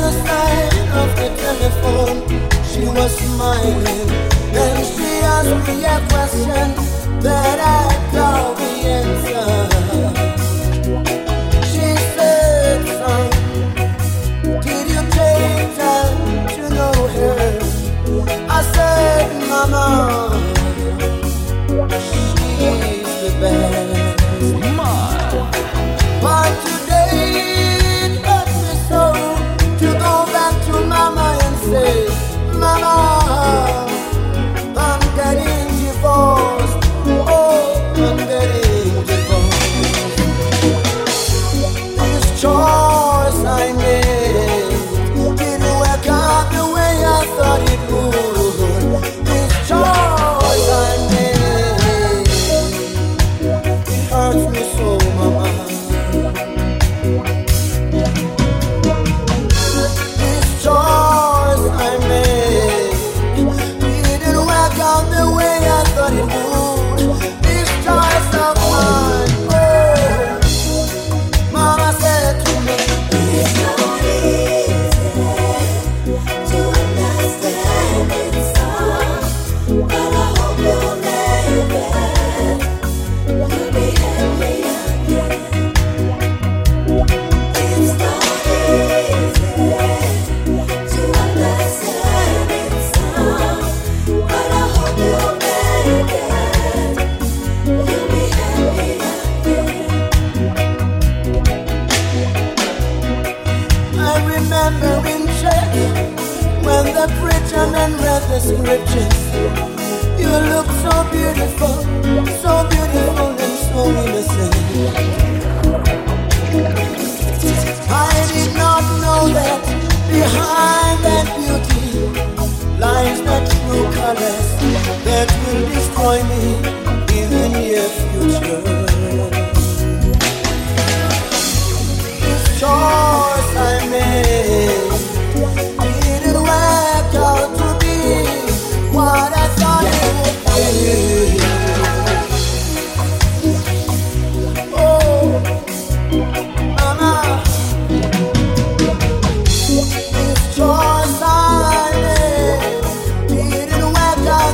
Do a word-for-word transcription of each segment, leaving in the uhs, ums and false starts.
other side of the telephone, she was smiling. Then she asked me a question that I doubt the answer. She said, son, did you take time to know her? I said, mama, she's the best. But today it hurt me so to go back to mama and say, mama, I'm getting divorced. Oh, I'm getting divorced. This choice I made didn't work out the way I thought it would. This choice I made, it hurts me so, mama. This choice I made didn't work out the way I thought it would. This choice of mine, oh, mama said to me, it's not easy to understand it's all, but I hope you'll make it. You'll be happy again. It's not easy to understand it's all, but I hope you'll make it. You'll be happy again. I remember in church when the preacher man read the scriptures. You look so beautiful, so beautiful and so innocent. I did not know that behind that beauty lies the true colors that will destroy me in the near future. This choice I made didn't work out to be what I thought it would be. Oh, mama, this choice I made didn't work out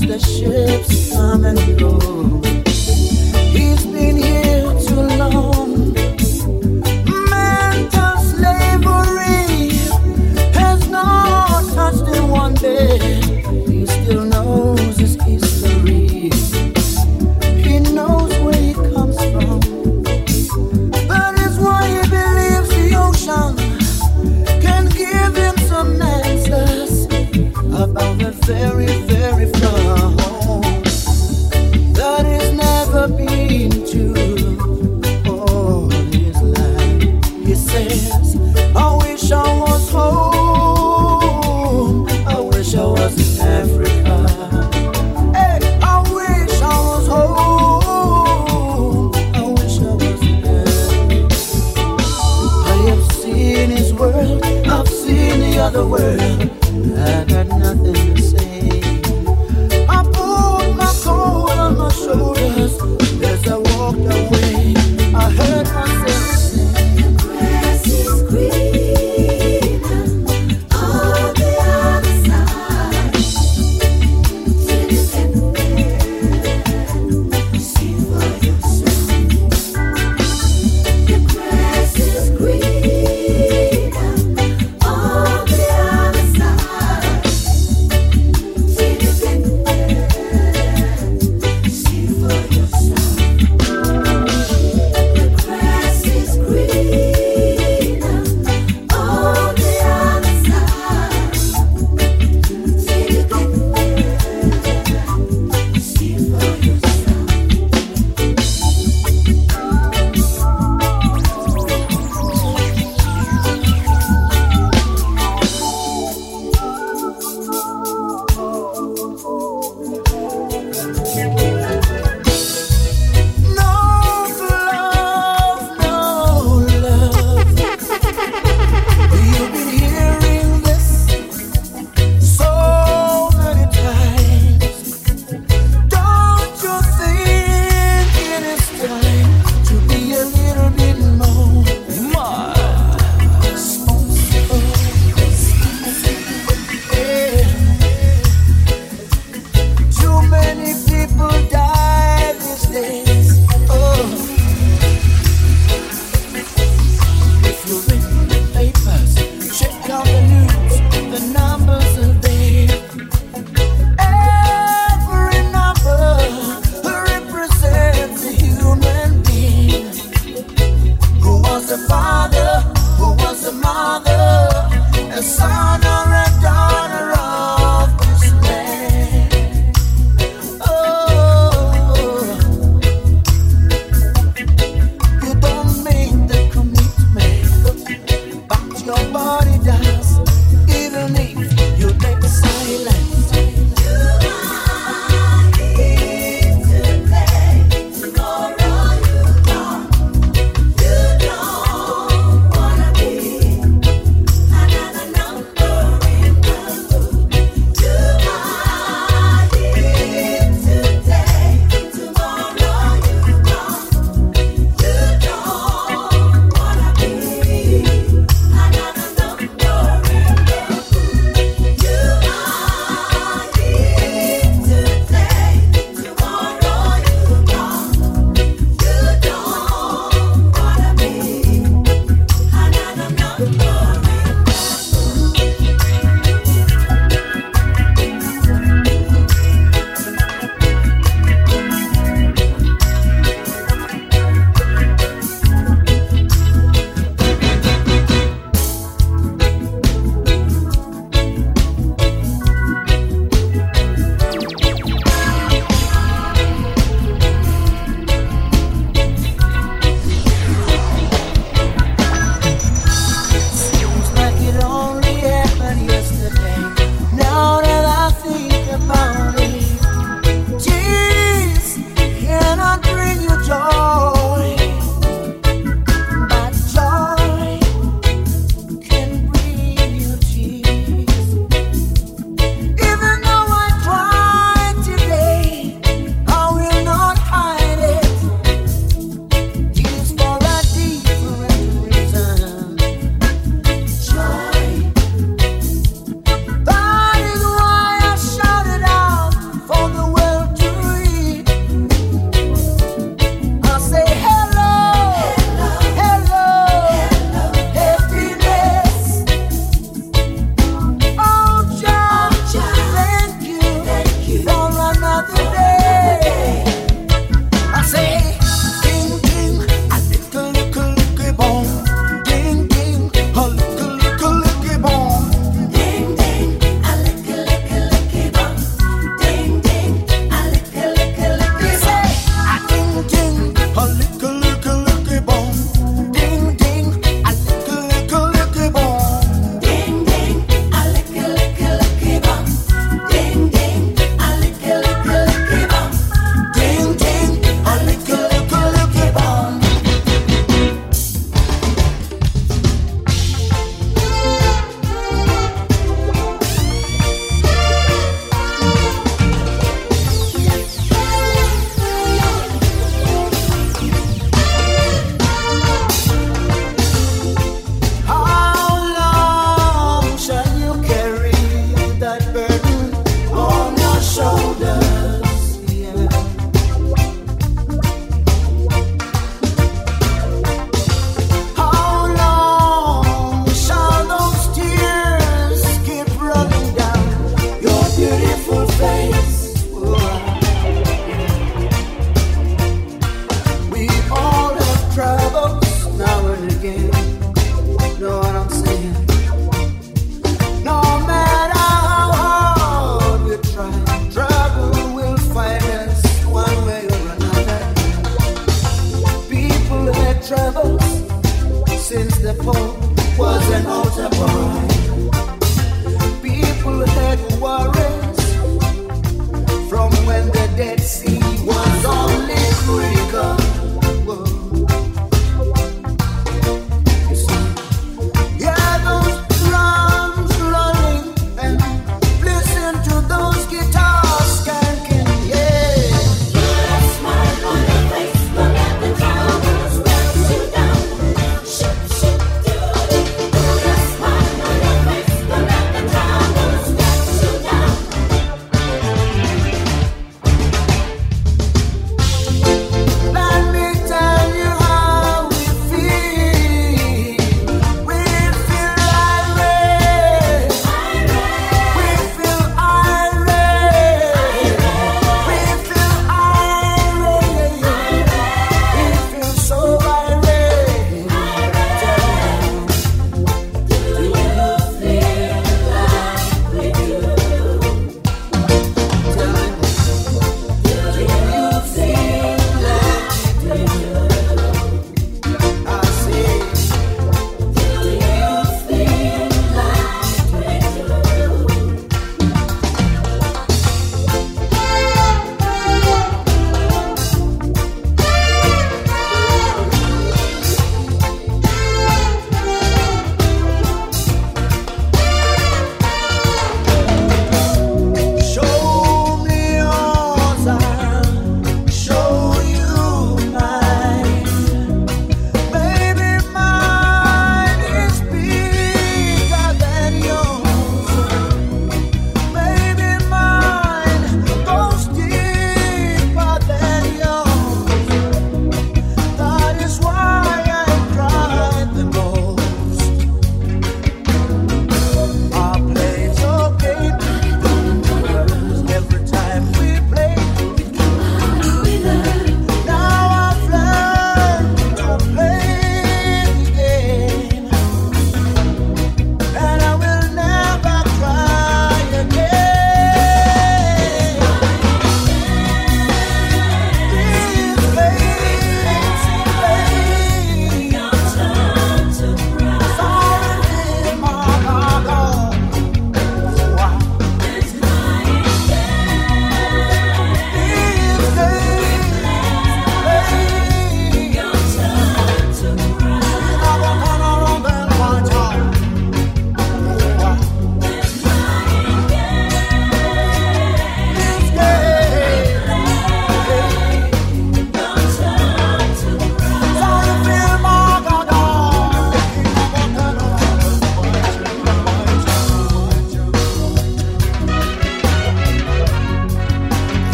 the ships come and go. He's been here too long. Mental slavery has not touched him one bit. He still knows his history. He knows where he comes from. That is why he believes the ocean can give him some answers about the very, very far home that he's never been to all his life. He says, I wish I was home. I wish I was in Africa. Hey, I wish I was home. I wish I was in Africa. I have seen his world. I've seen the other world. I got nothing to say. I put my coat on my shoulders as I walked away. I heard myself say, the grass is greener on the other side. Till you get there, see for yourself. The grass is greener on the other side.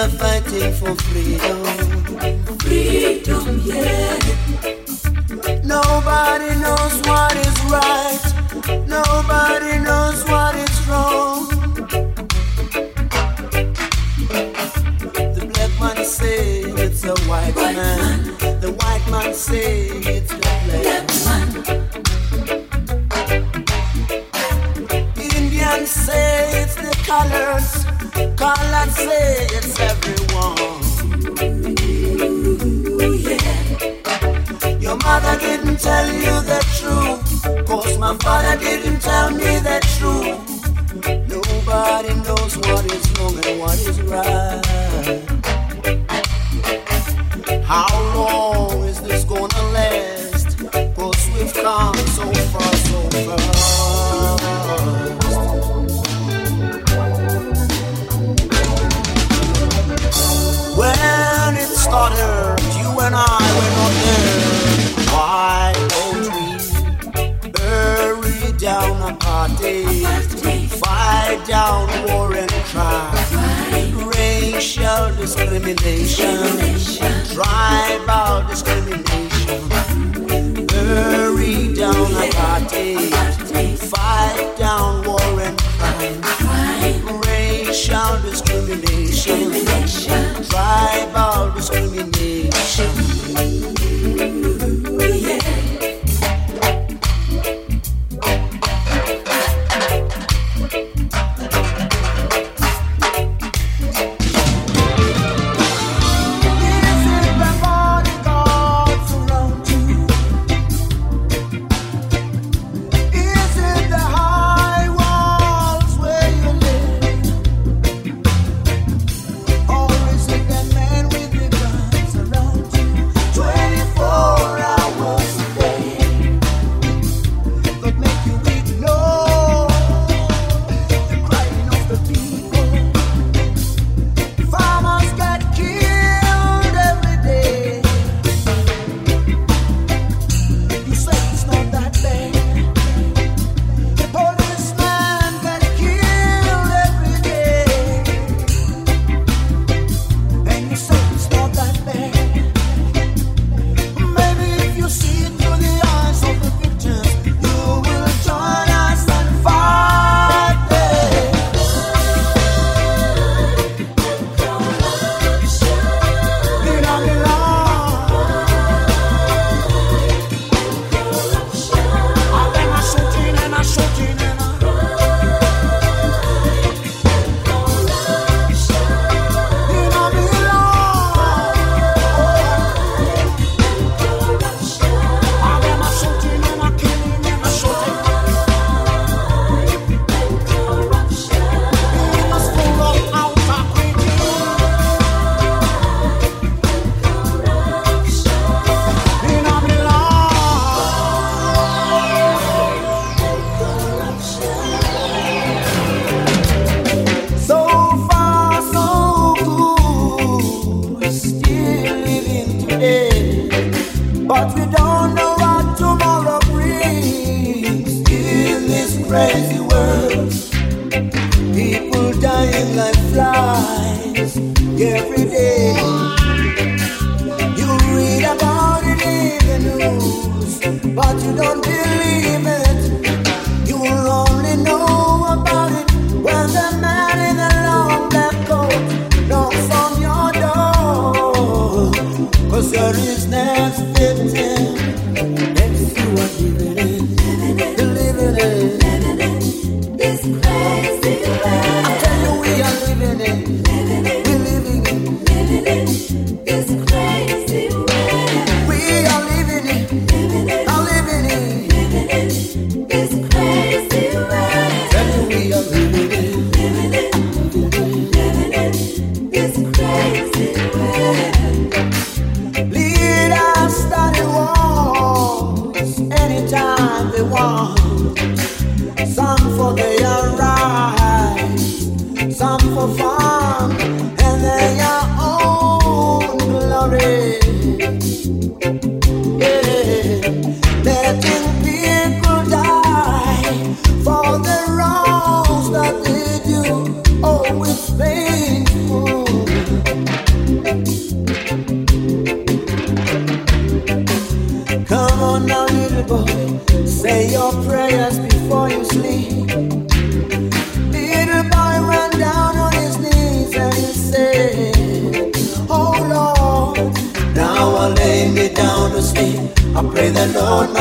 are fighting for freedom. Freedom, yeah. Nobody knows what is right. Nobody knows what is wrong. The black man say it's a white, white man. man. The white man say it's the black, black man. Indians say it's the colors. Colors say it's everyone. Your mother didn't tell you the truth, cause my father didn't tell me the truth. Nobody knows what is wrong and what is right. How long is this gonna last? Cause we've come so far, so fast. When it started, you and I were not there. Why don't we bury down apartheid, fight down war and crime, racial discrimination, tribal discrimination, bury down apartheid, fight down war and crime, racial discrimination, tribal discrimination. Always painful.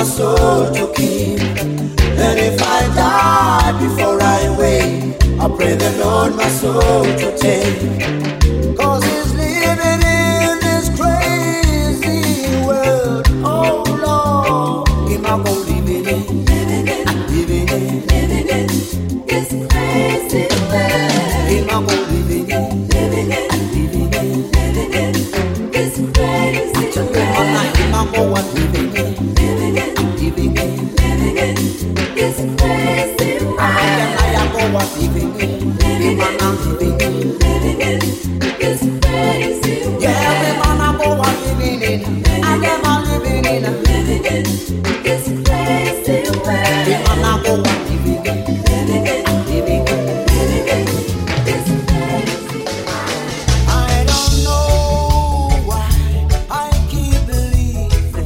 my soul to keep. And if I die before I wake, I pray the Lord my soul to take. Cause he's living in this crazy world. Oh Lord, he not gonna leave it in. Living in, living in, living in this crazy world. He not gonna leave it in. Living in, living in, living in this crazy world. He not gonna living in. Living in, living in, living in this crazy world. I am go on living in. Living in, living in, living in this crazy world. Yeah, we man go on living in. I am living in. Living in this crazy world. We man go on living in. Living in, living in, living in this crazy world. I don't know why I keep believing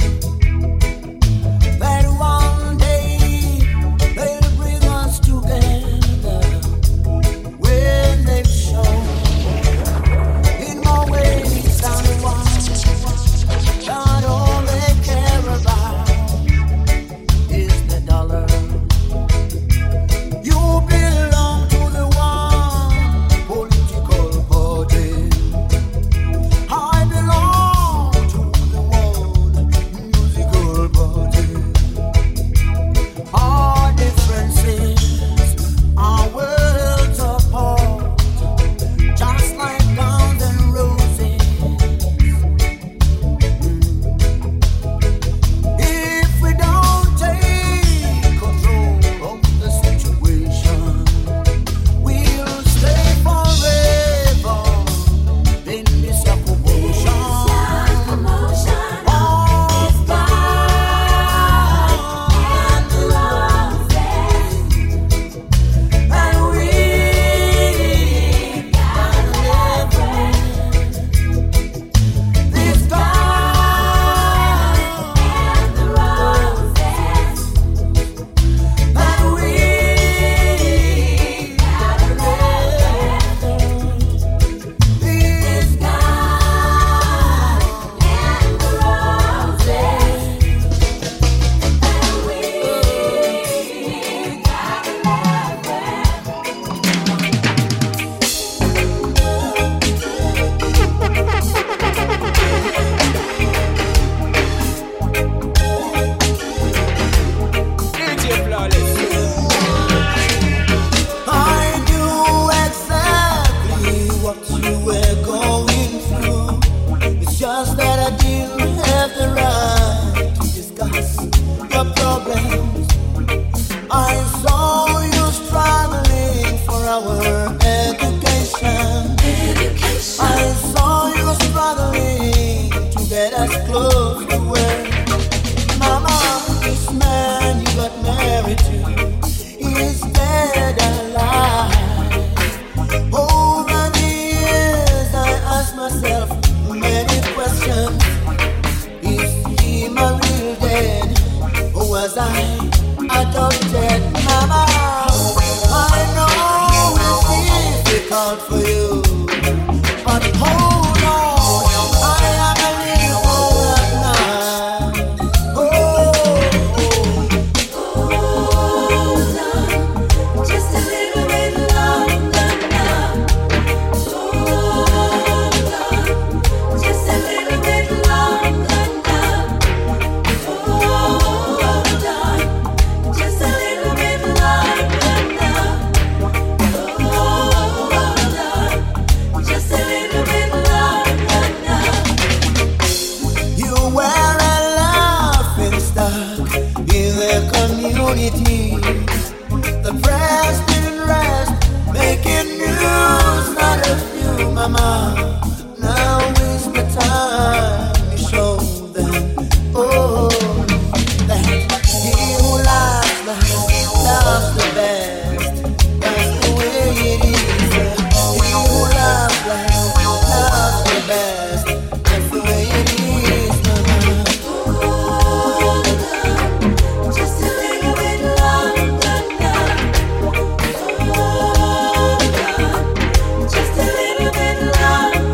that one day they'll bring us together when they've shown in more ways than one that all they care about is the dollar. You belong to the one political party. I belong to the one musical party. Our differences are worlds apart, just like Guns and Roses. If we don't take control of the situation, we'll stay forever in this commotion. Of God and the roses, and we gotta live this God and the roses, and we gotta live this God and the I knew exactly what you were going through. It's just that I didn't have the right to discuss your problems. I saw you struggling for our education. I saw you struggling to get us close to where Mama, this man you got married to is dead alive. Over the years I asked myself many questions. Is he my real dad, or was I adopted? Mama, I know it's difficult for you, but hold on, I am a little older now. Oh, Hold on, just a little bit longer now. Hold on, just a little bit longer now. Hold on, just a little bit longer now. Hold on, just a little bit longer now. you were a laughing stock in the community. The press didn't rest, making news, not a few, Mama. Now is the time to show them, oh, that he who laughs last, laughs the best. That's the way it is. He who laughs last, laughs the best. That's the way it is, Mama. Hold on, just a little bit longer now. Hold on, just a little bit longer.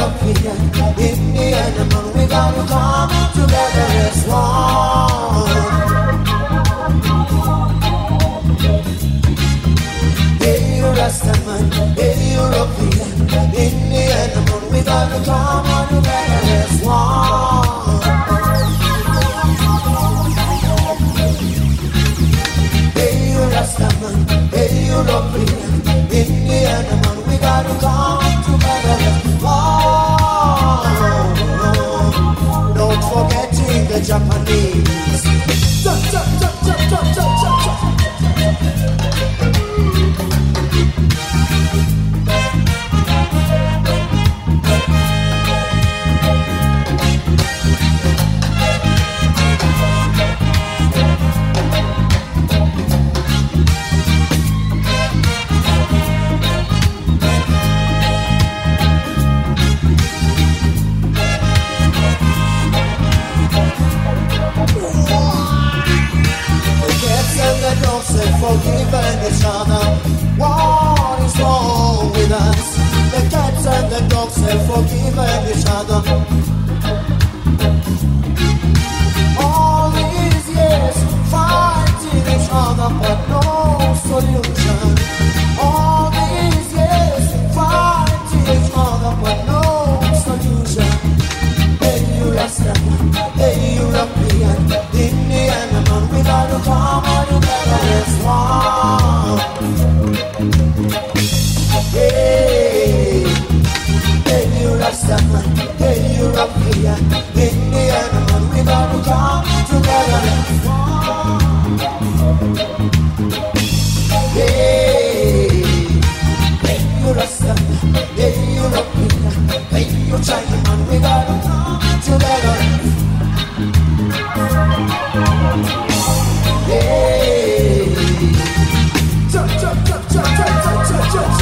European, Indian, man, we gotta come together as one. Hey, Rastaman, hey, European, Indian, man, we gotta come together as one. Hey, Rastaman, hey, European, Indian, man, we gotta come together as one. Don't forgetting the Japanese. Cha, cha, cha, cha, cha, cha, cha, cha. Forgiving each other. What is wrong with us? The cats and the dogs have forgiven each other. All these years fighting each other, but no solution. All these years fighting each other, but no solution. Hey, you Rastaman, hey, European, Indian, man, we gotta come on together as one. Hey, hey, you Rastaman, hey, European, Indian, man, we gotta come together as one. Hey, hey, you Rastaman, hey, European, hey, you China, man, we gotta come together. Hey, cha cha cha cha cha cha cha cha.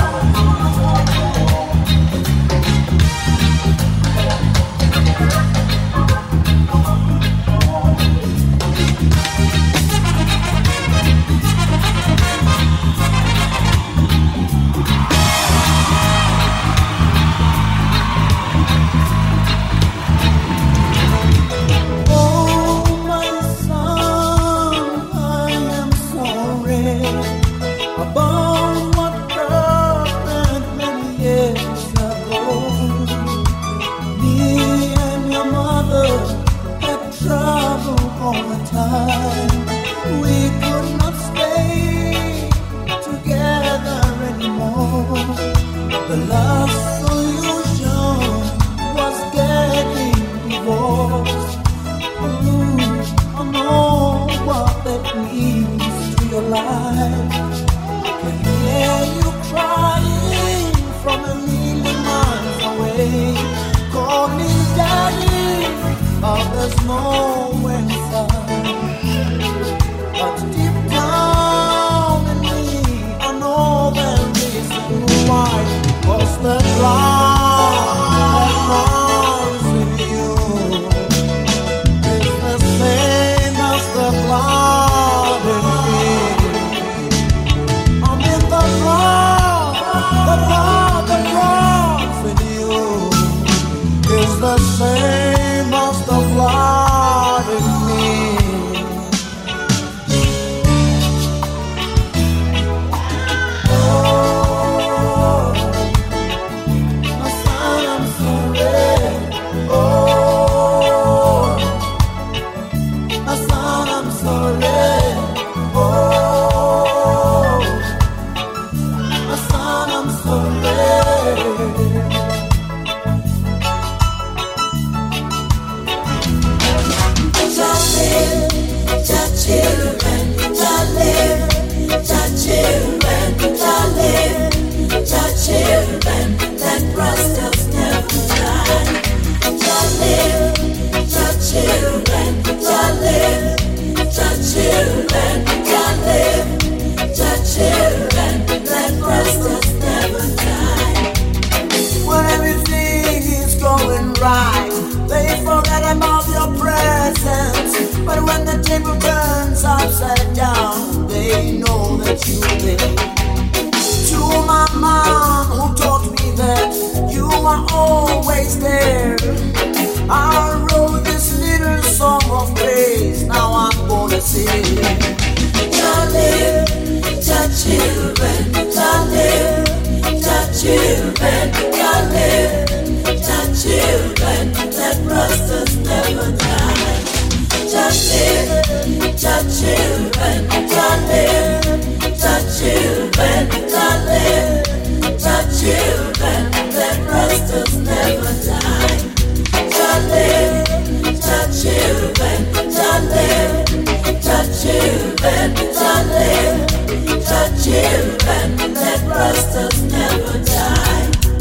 To my mom who taught me that you are always there. I wrote this little song of praise. Now I'm gonna sing. Jah live, Jah children, Jah live, Jah children, Jah live, Jah children. Let Rastas never die. Jah live, Jah children, Jah live, Jah children, Jah live, Jah children. Let Rastas never die. Jah live, Jah children, Jah live, Jah children, Jah live, Jah children. Let Rastas never die.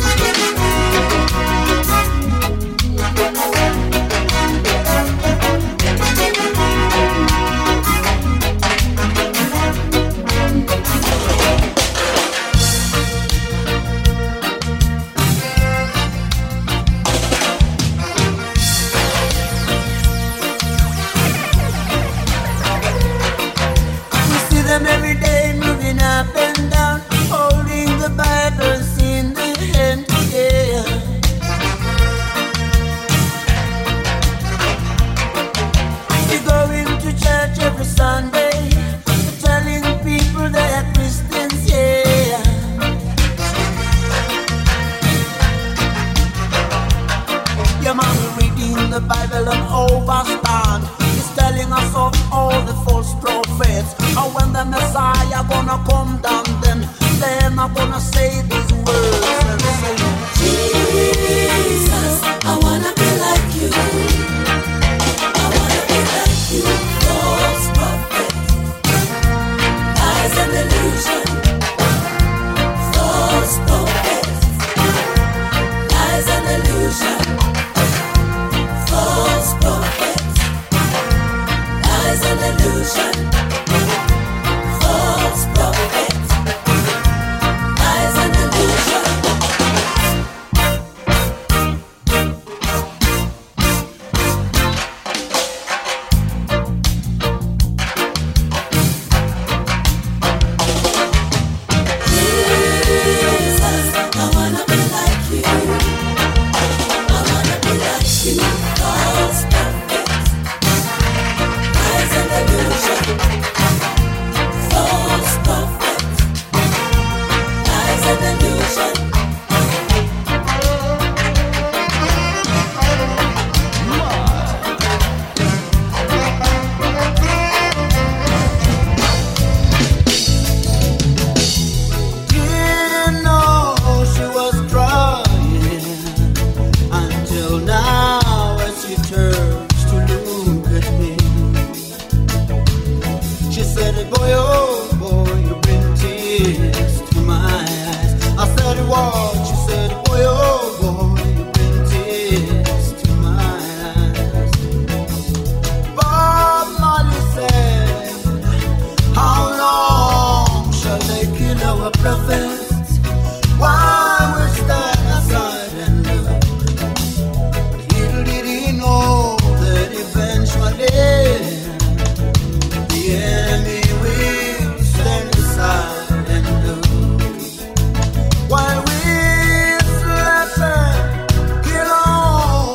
Every day moving up and down, holding the Bibles in the hand, yeah. You're going to church every Sunday, telling people they are Christians, yeah. Your man reading the Bible and overstand. He's telling us of all the false prophets. And when the Messiah gonna come down, then they're not gonna say these words and say, Jesus, I wanna be like you. I wanna be like you. False prophets, lies and illusion. False prophets, lies and illusion. False prophets, lies and illusion. False prophets, lies and illusion. Jesus, I wanna be like you. I wanna be like you. False prophets, lies and illusion. False prophets, lies and illusion. didn't know she was crying until now as she turns to look at me. She said, boy, oh boy, you bring tears to my eyes. I said, what? She said, boy, oh boy, you bring tears to my eyes. Bob Marley said, how long shall they kill our prophets? Why we stand aside and look? But little did he know that eventually the enemy will stand aside and look. While we slept and kill all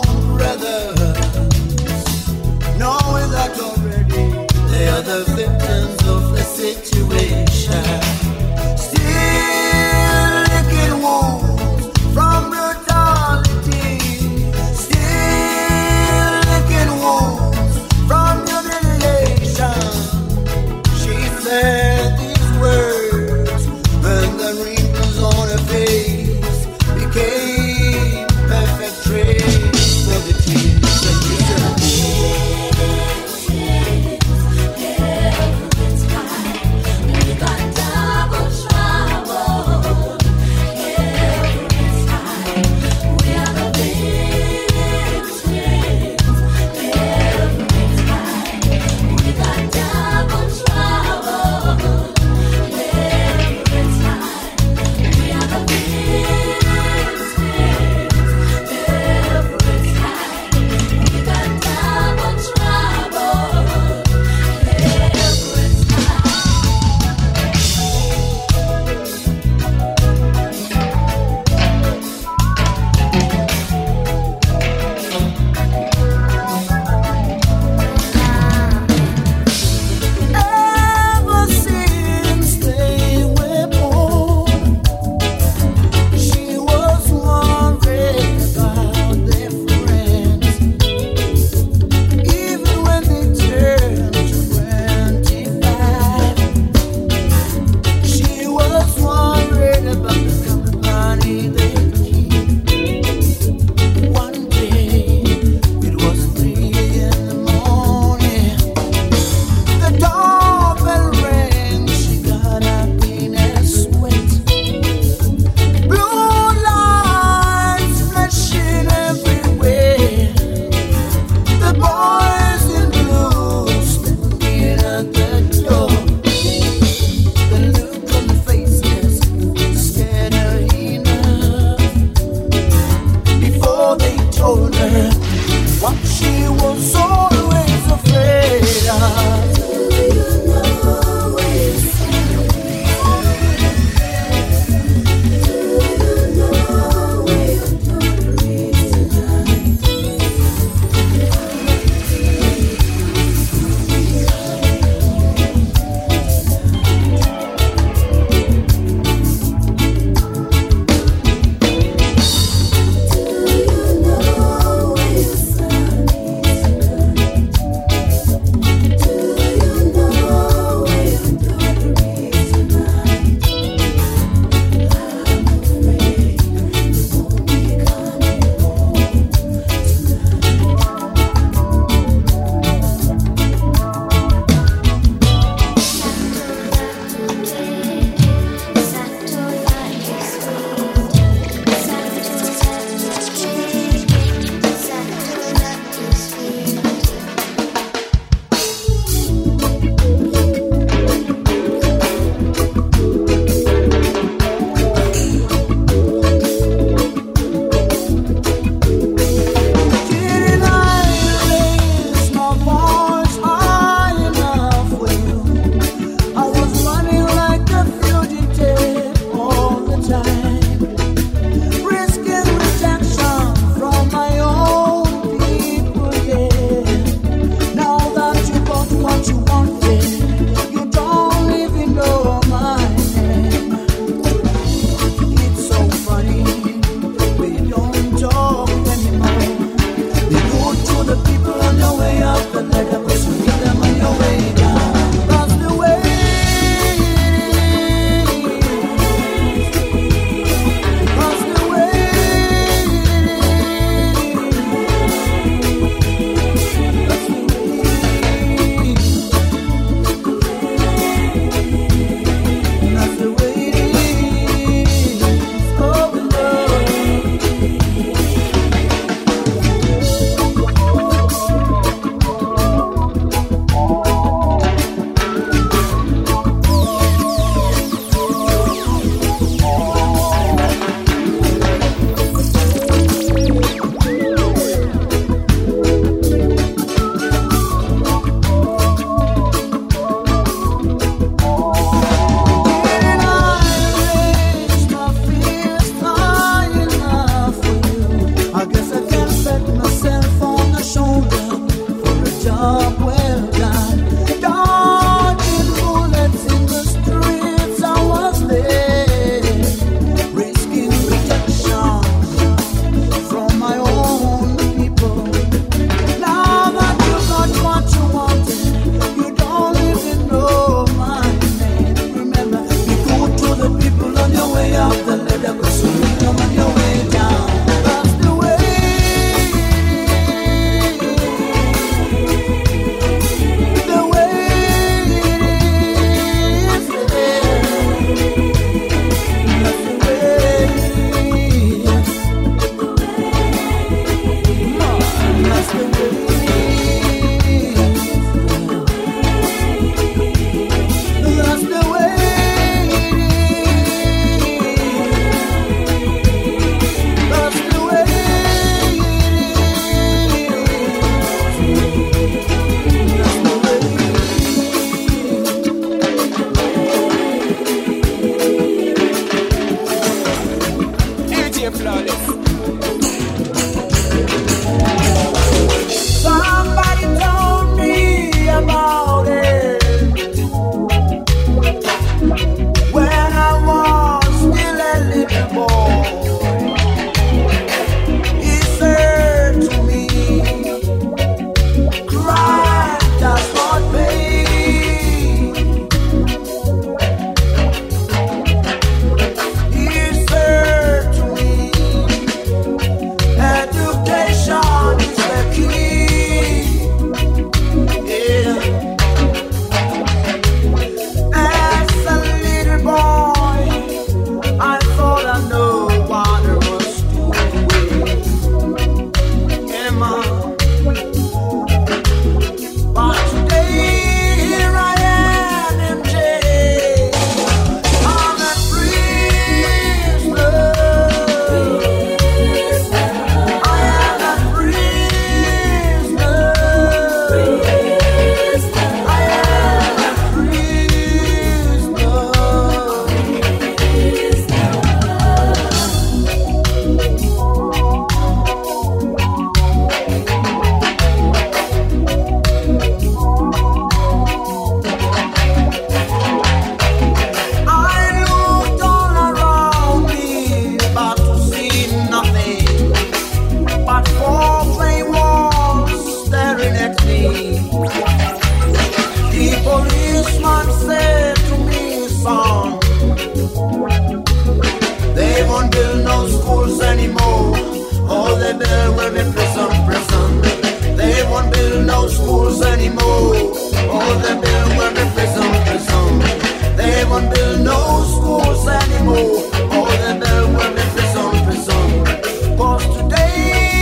they build will be prison, prison. They won't build no schools anymore. All they build will be prison, prison. Cause today,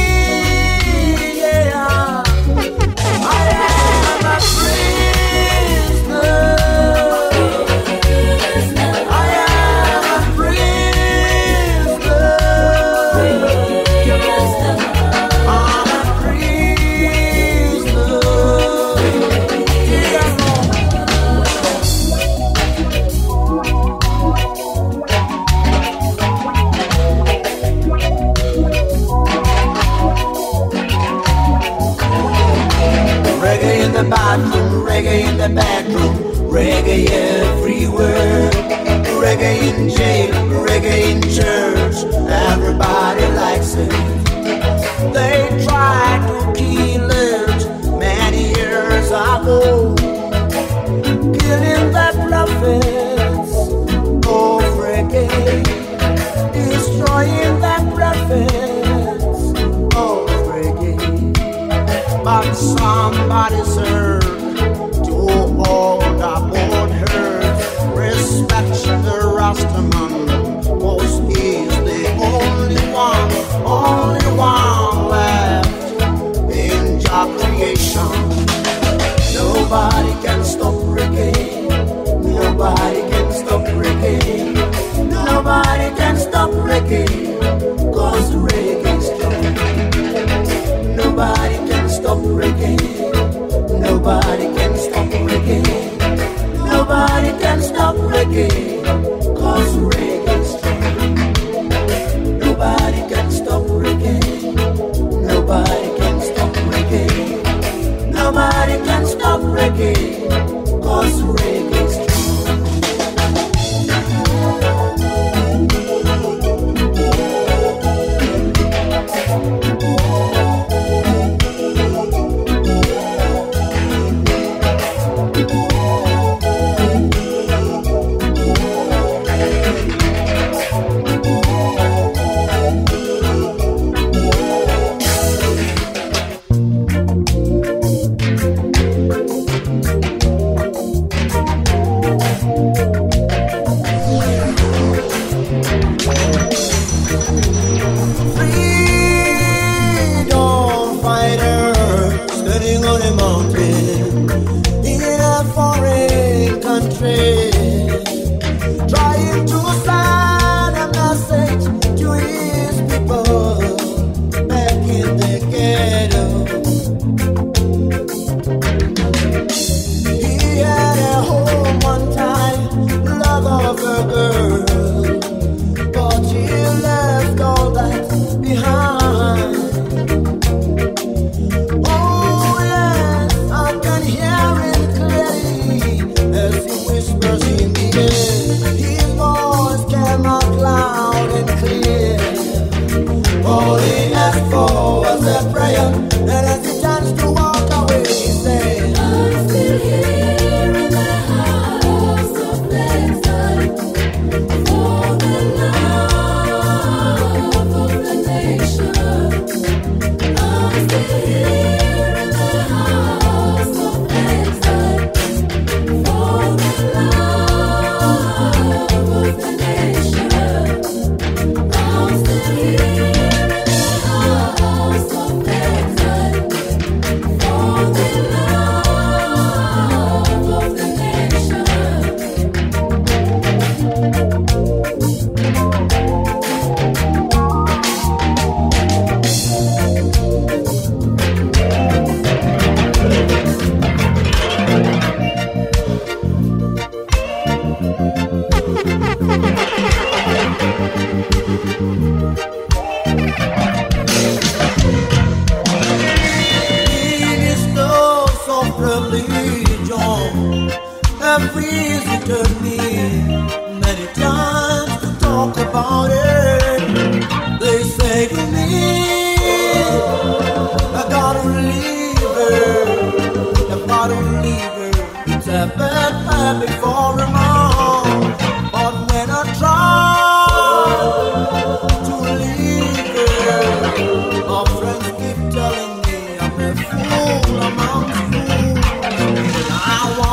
yeah, I am a prisoner. I am a prisoner. I'm a prisoner. Yeah, reggae in the bathroom, reggae in the bedroom, reggae everywhere. Reggae in jail, reggae in church, everybody likes it. They tried to kill it many years ago, killing the prophets of reggae, destroying the prophets of reggae. But somebody said to all aboard her, respect the Rastaman, cause he's the only one, only one left in Jah creation. Nobody can stop reggae, nobody can stop reggae, nobody can stop reggae, cause reggae's strong. Nobody can stop reggae. Nobody can stop reggae. Nobody can stop reggae. Cause reggae's strong. Nobody can stop reggae. Nobody can stop reggae. Nobody can stop reggae. Cause reggae's strong. Freedom fighter standing on a mountain in a foreign country, trying to send a message to his people back in the ghetto. He had a home one time, love of a girl, but he left all that behind. Oh yes, I can hear it clearly as he whispers in the air. His voice came out loud and clear. All he asked for was a prayer, and as he turns to walk away, he said, I'm still here in the house of exile for the love of the nation. I'm still here in the house of exile for the love of the nation. I'm still here in the house of exile for the love of the nation. Ministers of religion have visited me many times to talk about it. They say to me, I gotta leave her, I gotta leave her. It's a bad habit for a mom, but when I try to leave her, my friends keep telling me I'm a fool, I'm a fool. I want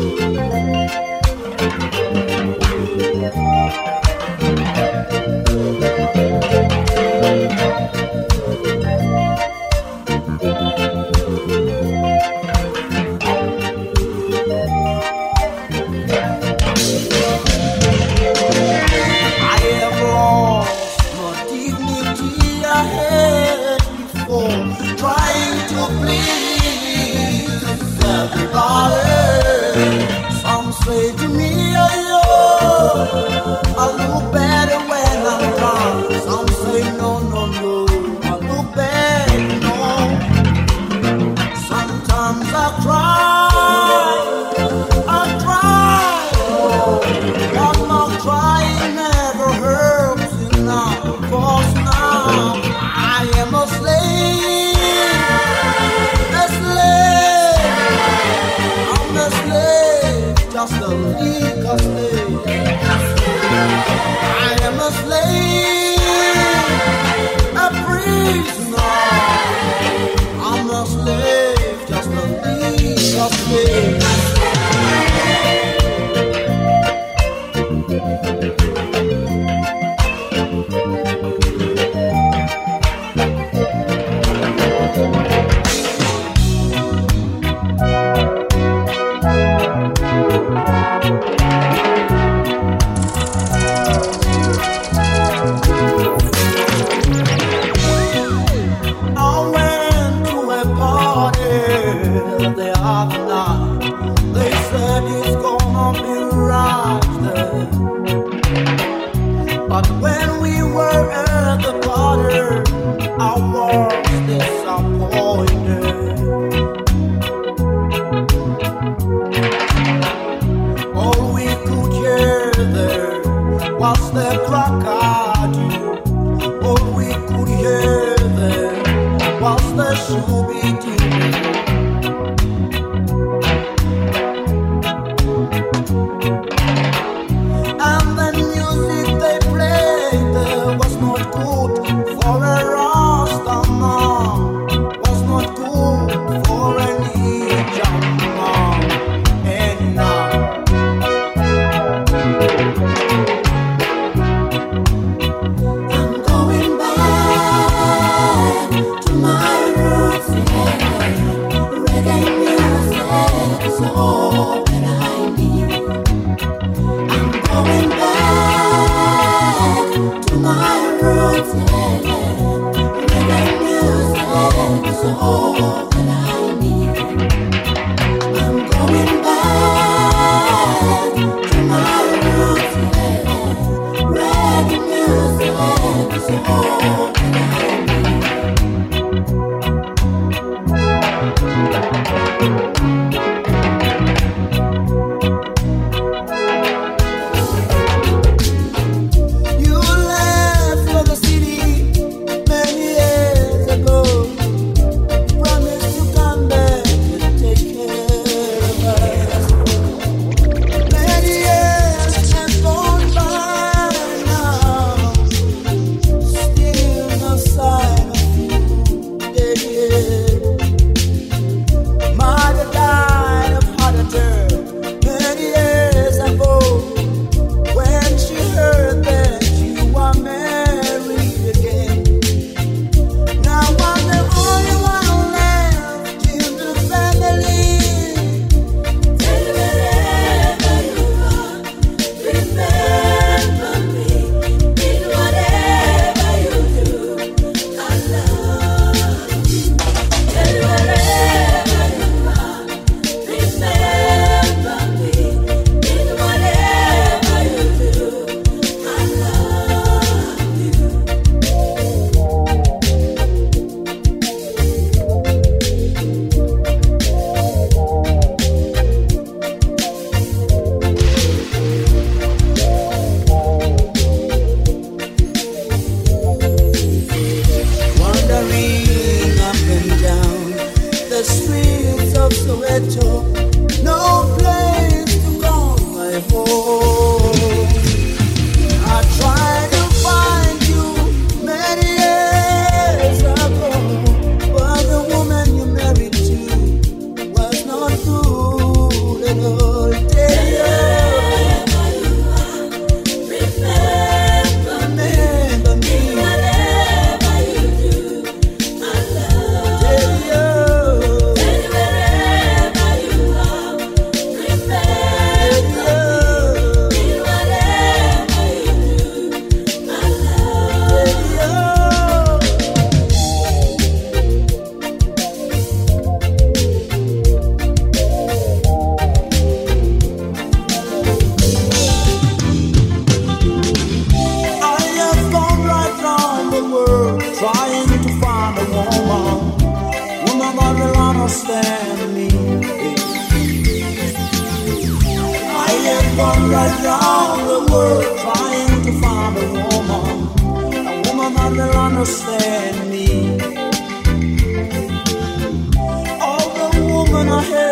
Promise gone right round the world trying to find a woman, a woman that will understand me. All the woman I had